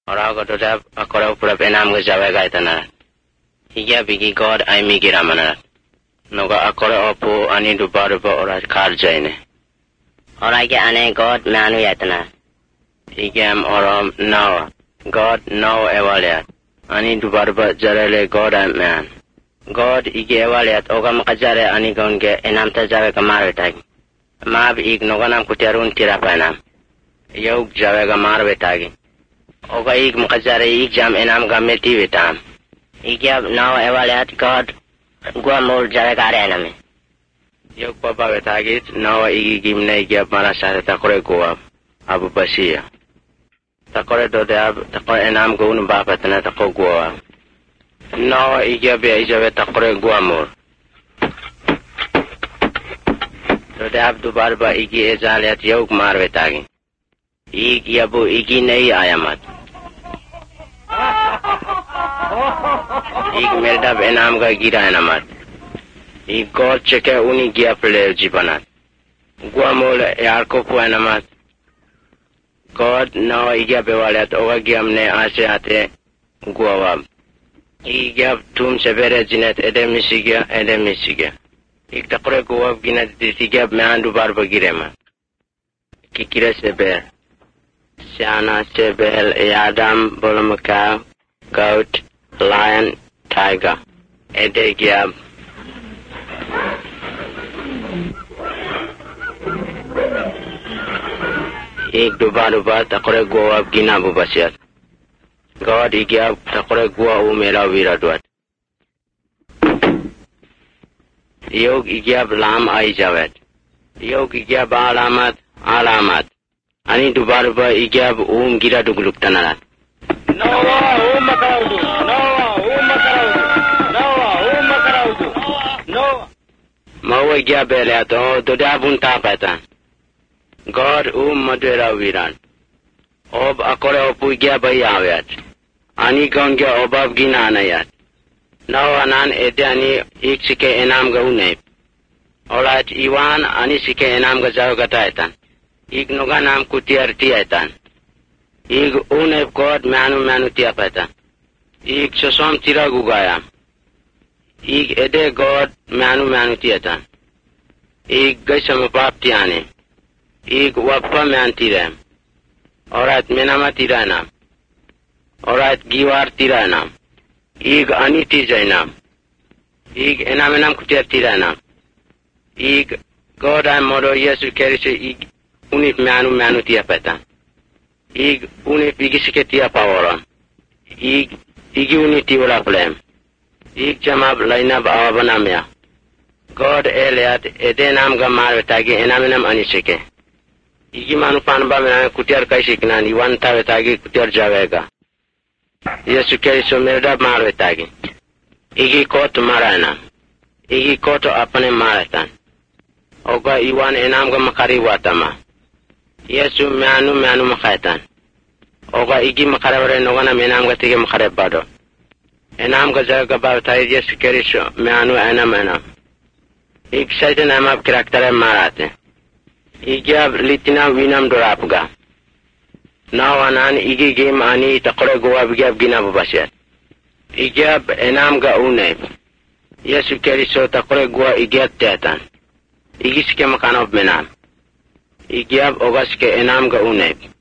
Orago dodab akora upurap enam ga jawe gaitana. Hiya bigi God ai migi ramana. Noga akora opu ani dubaruba ora kar jaine. Orage ane God manu yatana. Higam oram no. God no evalet. Ani dubaruba jarele God am man. God ige evalet oga makajare ani gonge enamta jawe kamarvetag. Mab ig noganam kuterun tirapanam. Yog jawe ga marvetagi. Oga ig makajare ig jam enam ga meti vetam. Igab now evalet God gua mol jawe gare ename. Yog baba vetagit no igi gimne igab marasare takore goa abu basiya. Takore dodab takore enam gun bapatna tako goa. No igab ya ijawe takore goa mol. Dodab dubarba igi ezalet yog marvetagi. Ig yabu igi nahi ayamat. Ig meldab enam ga gira enamat. Ig God cheke uni gia player jibanat. Gua mol yarko pu enamat. God no igya bewalet oga giamne ase ate gua wab. Igya tum sebere jinet edemisiga. Ig takore gua ginat disigya meandu barba girema. Kikira seber. Siana, Sebel, Yadam, Bolomaka, Goat, Lion, Tiger. Edegiab. Ik duba takore goa gina bubasiat. God igiab takore goa umela viradwat. Yog igiab lam ai jawet. Yog igiab alamat. Ani duba igiab gira dugluk tanarat. Noah makaraudu. Mawa igiab beleato dodabun tapatan. God madera viran. Ob akore opu igiab ayawet. Ani gonga obab gina anayat. Noah nan edani iksike enam ga unep. Olat iwan ani sike enam ga zawgataitan. Ig noganam kutiar tiaitan. Ig unep God manu tiapaitan. Ig sosom tira gugayam. Ig ede God manu tiatan. Ig gaisam pap tiane. Ig wappa man tirem. Orat menama tiranam. Orat giwar tiranam. Ig aniti jainam. Ig enamenam kutiar tiranam. Ig God am modo Yesu kerise ig unip manu tiapatan. Ig unip igisike tiapaworan. Igi uniti wala plem. Ig jamab lainab awabanamya. God eliat edenam gamar tagi enamenam anisike. Igi manupan ba mena kutiar kaisiknan iwanta vetagi kutiar javega. Yesu keriso merda mar vetagi. Igi kot marana. Igi koto apane maratan. Oga iwan enam ga makari watama. Yesu manu makaitan. Oga igi makaraware nogana menam ga tige makare bado. Enam ga jaga ba tai Yesu keriso manu enam. Ik shaitan amab karaktere marate. Igab litina winam dorapga. Nawanan igi game ani takore goa bigab gina bubasya. Igab enam ga unep. Yesu keriso takore goa igiat teatan. Igiske makanob menam. Igab ogaske enam ga unep.